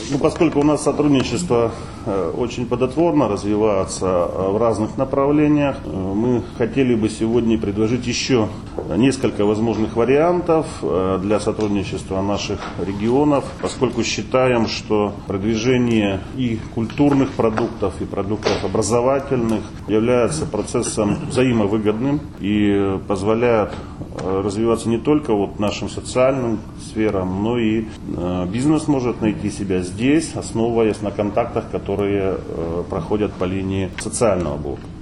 Поскольку у нас сотрудничество очень плодотворно развивается в разных направлениях, мы хотели бы сегодня предложить еще несколько возможных вариантов для сотрудничества наших регионов, поскольку считаем, что продвижение и культурных продуктов, и продуктов образовательных является процессом взаимовыгодным и позволяет развиваться не только нашим социальным сферам, но и бизнес может найти себя здесь, основываясь на контактах, которые проходят по линии социального блока.